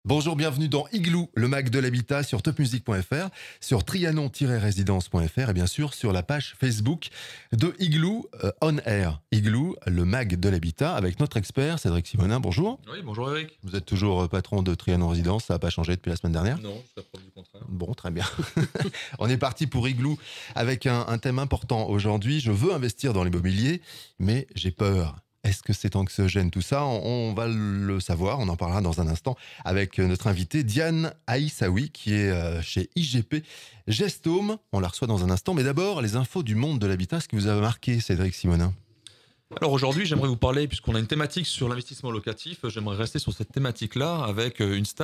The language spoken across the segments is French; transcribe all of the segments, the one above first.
Bonjour, bienvenue dans Igloo, le Mac de l'habitat sur topmusic.fr, sur trianon-résidence.fr et bien sûr sur la page Facebook de Igloo On Air. Igloo, le Mac de l'habitat avec notre expert Cédric Simonin. Bonjour. Oui, bonjour Eric. Vous êtes toujours patron de Trianon Résidence, ça n'a pas changé depuis la semaine dernière? Non, c'est la preuve du contraire. Bon, très bien. On est parti pour Igloo avec un thème important aujourd'hui. Je veux investir dans l'immobilier, mais j'ai peur. Est-ce que c'est anxiogène tout ça? On va le savoir, on en parlera dans un instant avec notre invitée Diane Aïssaoui qui est chez IGP Gestome. On la reçoit dans un instant, mais d'abord les infos du monde de l'habitat. Ce qui vous a marqué, Cédric Simonin? Alors aujourd'hui, j'aimerais vous parler, puisqu'on a une thématique sur l'investissement locatif, j'aimerais rester sur cette thématique-là avec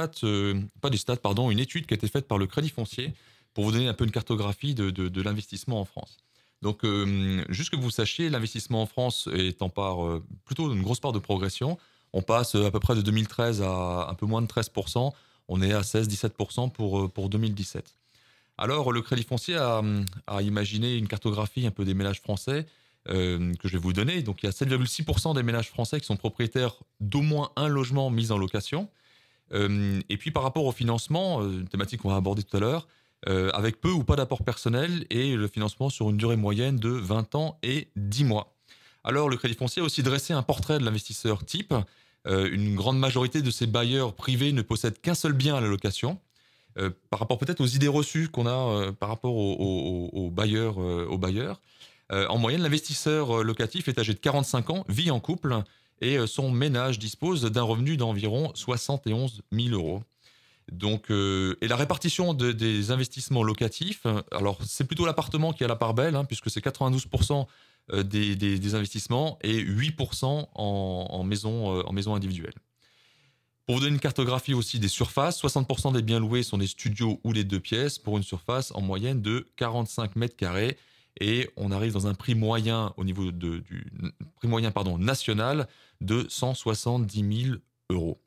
une étude qui a été faite par le Crédit Foncier pour vous donner un peu une cartographie de l'investissement en France. Donc, juste que vous sachiez, l'investissement en France est en part, plutôt une grosse part de progression. On passe à peu près de 2013 à un peu moins de 13%. On est à 16-17% pour 2017. Alors, le Crédit Foncier a imaginé une cartographie un peu des ménages français que je vais vous donner. Donc, il y a 7,6% des ménages français qui sont propriétaires d'au moins un logement mis en location. Et puis, par rapport au financement, une thématique qu'on va aborder tout à l'heure, avec peu ou pas d'apport personnel et le financement sur une durée moyenne de 20 ans et 10 mois. Alors, le Crédit Foncier a aussi dressé un portrait de l'investisseur type. Une grande majorité de ces bailleurs privés ne possèdent qu'un seul bien à la location. Par rapport peut-être aux idées reçues qu'on a par rapport aux bailleurs. En moyenne, l'investisseur locatif est âgé de 45 ans, vit en couple et son ménage dispose d'un revenu d'environ 71 000 euros. Donc, et la répartition des investissements locatifs, alors c'est plutôt l'appartement qui a la part belle, puisque c'est 92% des investissements et 8% en maison individuelle. Pour vous donner une cartographie aussi des surfaces, 60% des biens loués sont des studios ou les deux pièces pour une surface en moyenne de 45 mètres carrés. Et on arrive dans un prix moyen au niveau national de 170 000 euros.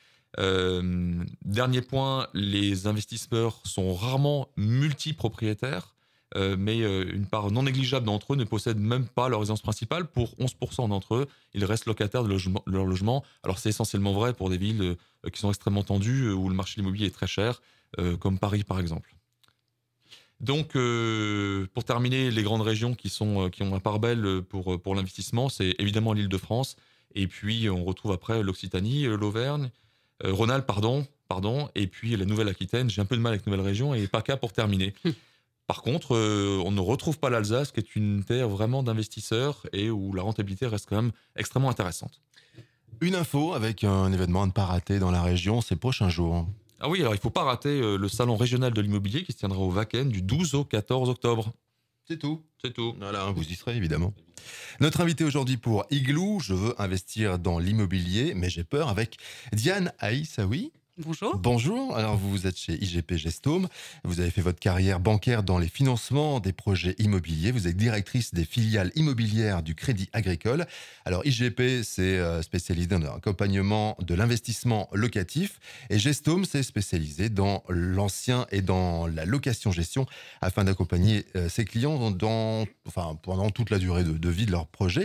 Dernier point, les investisseurs sont rarement multipropriétaires, mais une part non négligeable d'entre eux ne possèdent même pas leur résidence principale. Pour 11% d'entre eux, ils restent locataires de leur logement. Alors c'est essentiellement vrai pour des villes qui sont extrêmement tendues, où le marché de l'immobilier est très cher, comme Paris par exemple. Donc, pour terminer, les grandes régions qui ont la part belle pour l'investissement, c'est évidemment l'Île-de-France, et puis on retrouve après l'Occitanie, l'Auvergne, Rhône-Alpes, pardon, et puis la Nouvelle-Aquitaine. J'ai un peu de mal avec Nouvelle-Région et PACA pour terminer. Par contre, on ne retrouve pas l'Alsace, qui est une terre vraiment d'investisseurs et où la rentabilité reste quand même extrêmement intéressante. Une info avec un événement à ne pas rater dans la région ces prochains jours. Ah oui, alors il ne faut pas rater le salon régional de l'immobilier qui se tiendra au Wacken du 12 au 14 octobre. C'est tout. C'est tout. Voilà, vous y serez évidemment. Notre invité aujourd'hui pour Igloo, je veux investir dans l'immobilier, mais j'ai peur, avec Diane Aïssaoui. Bonjour. Bonjour, alors vous êtes chez IGP Gestome, vous avez fait votre carrière bancaire dans les financements des projets immobiliers, vous êtes directrice des filiales immobilières du Crédit Agricole. Alors IGP, c'est spécialisé dans l'accompagnement de l'investissement locatif et Gestome, c'est spécialisé dans l'ancien et dans la location-gestion afin d'accompagner ses clients pendant toute la durée de vie de leur projet.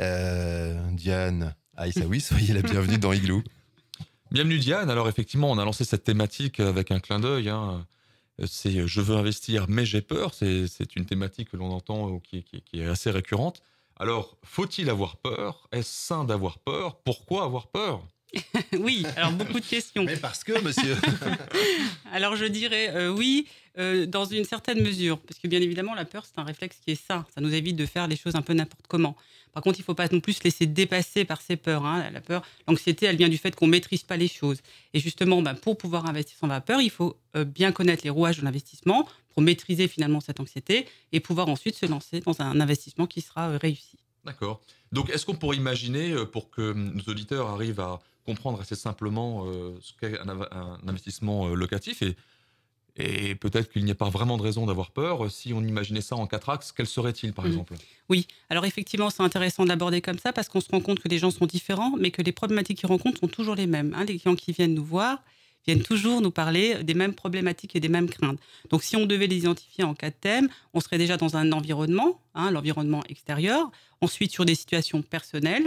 Diane Aïssaoui, soyez la bienvenue dans Igloo. Bienvenue Diane. Alors effectivement, on a lancé cette thématique avec un clin d'œil. C'est je veux investir, mais j'ai peur. C'est une thématique que l'on entend qui est assez récurrente. Alors, faut-il avoir peur? Est-ce sain d'avoir peur? Pourquoi avoir peur? Oui, alors beaucoup de questions. Mais parce que, monsieur... Alors je dirais oui, dans une certaine mesure, parce que bien évidemment la peur c'est un réflexe qui est sain, ça nous évite de faire les choses un peu n'importe comment. Par contre il ne faut pas non plus se laisser dépasser par ces peurs. La peur, l'anxiété elle vient du fait qu'on ne maîtrise pas les choses. Et justement pour pouvoir investir sans avoir peur, il faut bien connaître les rouages de l'investissement pour maîtriser finalement cette anxiété et pouvoir ensuite se lancer dans un investissement qui sera réussi. D'accord. Donc est-ce qu'on pourrait imaginer, pour que nos auditeurs arrivent à comprendre assez simplement ce qu'est un investissement locatif et peut-être qu'il n'y a pas vraiment de raison d'avoir peur. Si on imaginait ça en 4 axes, quels seraient-ils par exemple? Oui, alors effectivement, c'est intéressant de l'aborder comme ça parce qu'on se rend compte que les gens sont différents, mais que les problématiques qu'ils rencontrent sont toujours les mêmes. Les clients qui viennent nous voir viennent toujours nous parler des mêmes problématiques et des mêmes craintes. Donc si on devait les identifier en 4 thèmes, on serait déjà dans un environnement, l'environnement extérieur, ensuite sur des situations personnelles,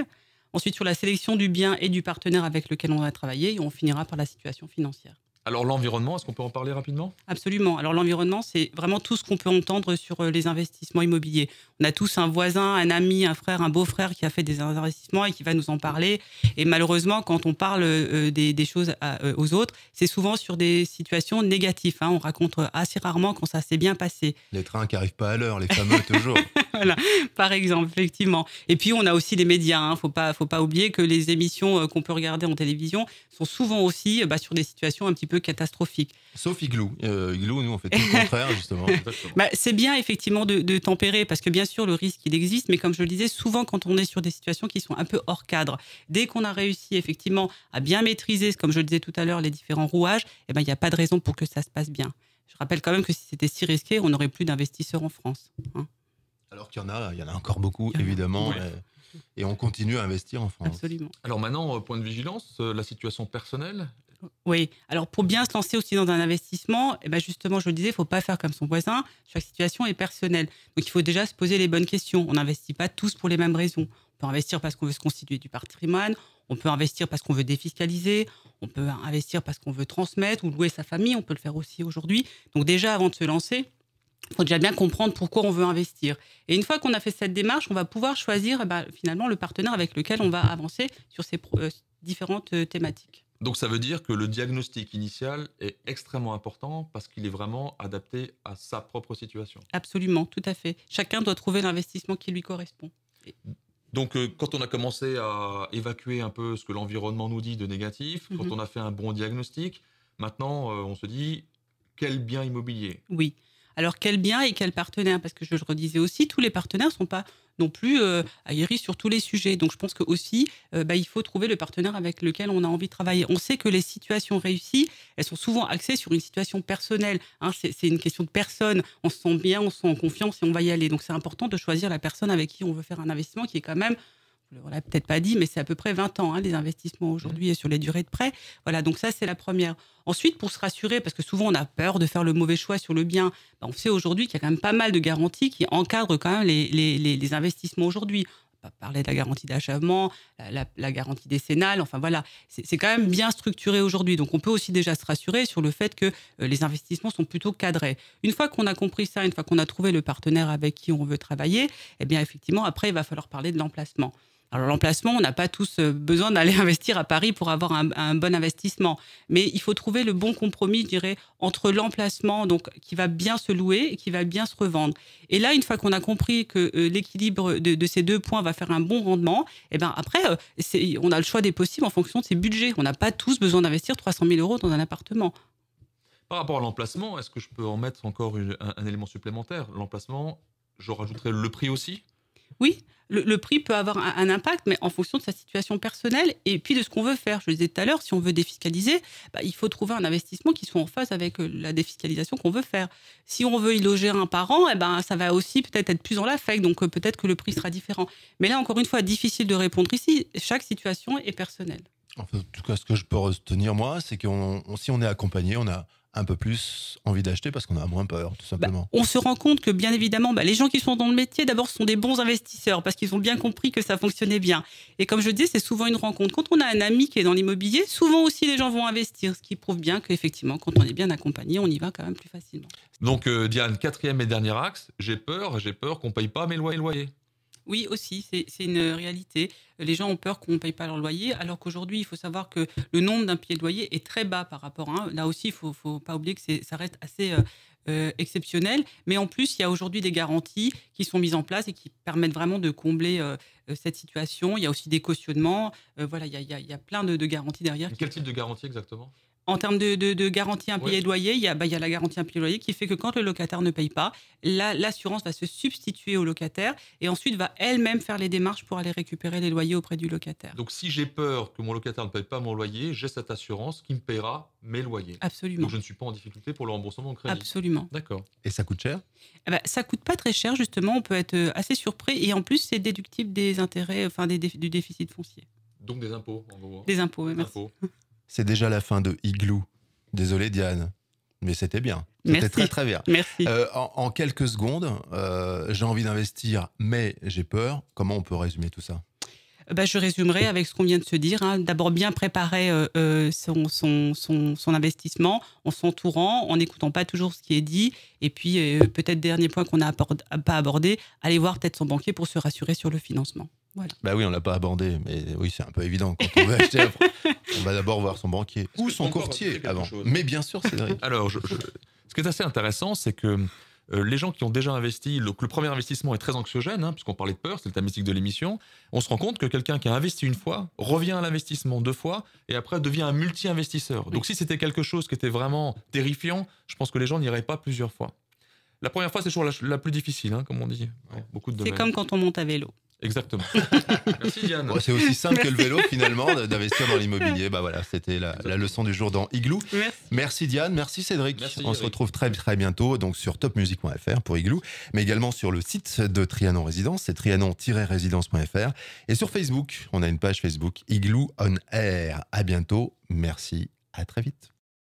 ensuite sur la sélection du bien et du partenaire avec lequel on va travailler, et on finira par la situation financière. Alors l'environnement, est-ce qu'on peut en parler rapidement? Absolument. Alors l'environnement, c'est vraiment tout ce qu'on peut entendre sur les investissements immobiliers. On a tous un voisin, un ami, un frère, un beau-frère qui a fait des investissements et qui va nous en parler. Et malheureusement, quand on parle des choses aux autres, c'est souvent sur des situations négatives, hein. On raconte assez rarement quand ça s'est bien passé. Les trains qui n'arrivent pas à l'heure, les fameux toujours. Voilà, par exemple, effectivement. Et puis, on a aussi les médias, hein. Faut pas oublier que les émissions qu'on peut regarder en télévision sont souvent aussi sur des situations un petit peu catastrophiques. Sauf Igloo. Igloo, nous, on fait tout le contraire, justement. C'est bien, effectivement, de tempérer, parce que bien sûr, le risque, il existe, mais comme je le disais, souvent, quand on est sur des situations qui sont un peu hors cadre, dès qu'on a réussi, effectivement, à bien maîtriser, comme je le disais tout à l'heure, les différents rouages, il n'y a pas de raison pour que ça se passe bien. Je rappelle quand même que si c'était si risqué, on n'aurait plus d'investisseurs en France, hein. Alors qu'il y en a encore beaucoup, évidemment, Oui. et on continue à investir en France. Absolument. Alors maintenant, point de vigilance, la situation personnelle. Oui, alors pour bien se lancer aussi dans un investissement, justement, je le disais, il ne faut pas faire comme son voisin. Chaque situation est personnelle. Donc il faut déjà se poser les bonnes questions. On n'investit pas tous pour les mêmes raisons. On peut investir parce qu'on veut se constituer du patrimoine, on peut investir parce qu'on veut défiscaliser, on peut investir parce qu'on veut transmettre ou louer sa famille, on peut le faire aussi aujourd'hui. Donc déjà, avant de se lancer, il faut déjà bien comprendre pourquoi on veut investir. Et une fois qu'on a fait cette démarche, on va pouvoir choisir finalement le partenaire avec lequel on va avancer sur ces différentes thématiques. Donc ça veut dire que le diagnostic initial est extrêmement important parce qu'il est vraiment adapté à sa propre situation. Absolument, tout à fait. Chacun doit trouver l'investissement qui lui correspond. Donc quand on a commencé à évacuer un peu ce que l'environnement nous dit de négatif, quand on a fait un bon diagnostic, maintenant on se dit quel bien immobilier? Oui. Alors, quel bien et quel partenaire? Parce que je le redisais aussi, tous les partenaires ne sont pas non plus aguerris sur tous les sujets. Donc, je pense que aussi, il faut trouver le partenaire avec lequel on a envie de travailler. On sait que les situations réussies, elles sont souvent axées sur une situation personnelle, hein. C'est une question de personne. On se sent bien, on se sent en confiance et on va y aller. Donc, c'est important de choisir la personne avec qui on veut faire un investissement qui est quand même... On ne l'a peut-être pas dit, mais c'est à peu près 20 ans, hein, les investissements aujourd'hui sur les durées de prêt. Voilà, donc ça, c'est la première. Ensuite, pour se rassurer, parce que souvent, on a peur de faire le mauvais choix sur le bien, on sait aujourd'hui qu'il y a quand même pas mal de garanties qui encadrent quand même les investissements aujourd'hui. On va parler de la garantie d'achèvement, la garantie décennale, enfin voilà, c'est quand même bien structuré aujourd'hui. Donc, on peut aussi déjà se rassurer sur le fait que les investissements sont plutôt cadrés. Une fois qu'on a compris ça, une fois qu'on a trouvé le partenaire avec qui on veut travailler, eh bien, effectivement, après, il va falloir parler de l'emplacement. Alors l'emplacement, on n'a pas tous besoin d'aller investir à Paris pour avoir un bon investissement. Mais il faut trouver le bon compromis, je dirais, entre l'emplacement donc, qui va bien se louer et qui va bien se revendre. Et là, une fois qu'on a compris que l'équilibre de ces deux points va faire un bon rendement, eh ben après, on a le choix des possibles en fonction de ses budgets. On n'a pas tous besoin d'investir 300 000 € dans un appartement. Par rapport à l'emplacement, est-ce que je peux en mettre encore un élément supplémentaire? L'emplacement, je rajouterai le prix aussi? Oui, le prix peut avoir un impact, mais en fonction de sa situation personnelle et puis de ce qu'on veut faire. Je le disais tout à l'heure, si on veut défiscaliser, il faut trouver un investissement qui soit en phase avec la défiscalisation qu'on veut faire. Si on veut y loger un par an, ça va aussi peut-être être plus en l'affect, donc peut-être que le prix sera différent. Mais là, encore une fois, difficile de répondre ici. Chaque situation est personnelle. En tout cas, ce que je peux retenir, moi, c'est que si on est accompagné, on a un peu plus envie d'acheter parce qu'on a moins peur, tout simplement. On se rend compte que, bien évidemment, les gens qui sont dans le métier, d'abord, sont des bons investisseurs parce qu'ils ont bien compris que ça fonctionnait bien. Et comme je dis, c'est souvent une rencontre. Quand on a un ami qui est dans l'immobilier, souvent aussi, les gens vont investir, ce qui prouve bien qu'effectivement, quand on est bien accompagné, on y va quand même plus facilement. Donc, Diane, quatrième et dernier axe, j'ai peur qu'on ne paye pas mes loyers. Oui, aussi, c'est une réalité. Les gens ont peur qu'on ne paye pas leur loyer, alors qu'aujourd'hui, il faut savoir que le nombre d'impayés de loyer est très bas par rapport à un. Là aussi, il ne faut pas oublier que ça reste assez exceptionnel. Mais en plus, il y a aujourd'hui des garanties qui sont mises en place et qui permettent vraiment de combler cette situation. Il y a aussi des cautionnements. Voilà, il y a plein de garanties derrière. Quel type de garantie exactement ? En termes de garantie impayée de loyer, il y a la garantie impayée de loyer qui fait que quand le locataire ne paye pas, l'assurance va se substituer au locataire et ensuite va elle-même faire les démarches pour aller récupérer les loyers auprès du locataire. Donc si j'ai peur que mon locataire ne paye pas mon loyer, j'ai cette assurance qui me paiera mes loyers. Absolument. Donc je ne suis pas en difficulté pour le remboursement de crédit. Absolument. D'accord. Et ça coûte cher ? Ça coûte pas très cher justement, on peut être assez surpris et en plus c'est déductible des intérêts, du déficit foncier. Donc des impôts en gros. Des impôts, oui, merci. C'est déjà la fin de Igloo. Désolé Diane, mais c'était bien. C'était Merci. très très bien. Merci. En quelques secondes, j'ai envie d'investir, mais j'ai peur. Comment on peut résumer tout ça ? Je résumerai avec ce qu'on vient de se dire. Hein. D'abord, bien préparer son investissement en s'entourant, en n'écoutant pas toujours ce qui est dit. Et puis, peut-être dernier point qu'on n'a pas abordé, aller voir peut-être son banquier pour se rassurer sur le financement. Voilà. Bah oui, on l'a pas abordé, mais oui, c'est un peu évident. Quand on veut acheter, on va d'abord voir son banquier ou son courtier avant. Mais bien sûr, Cédric. Alors, ce qui est assez intéressant, c'est que les gens qui ont déjà investi, le premier investissement est très anxiogène, hein, puisqu'on parlait de peur, c'est le thématique de l'émission. On se rend compte que quelqu'un qui a investi une fois revient à l'investissement 2 fois et après devient un multi-investisseur. Oui. Donc si c'était quelque chose qui était vraiment terrifiant, je pense que les gens n'iraient pas plusieurs fois. La première fois, c'est toujours la plus difficile, hein, comme on dit. Ouais, beaucoup de C'est domaines. comme quand on monte à vélo. Exactement. Merci Diane. Bon, c'est aussi simple que le vélo finalement d'investir dans l'immobilier. Bah voilà, c'était la leçon du jour dans Igloo. Merci Diane, merci Cédric. Merci, on se retrouve très très bientôt donc sur topmusic.fr pour Igloo, mais également sur le site de Trianon Résidence, c'est trianon-résidence.fr, et sur Facebook, on a une page Facebook Igloo on Air. À bientôt, merci, à très vite.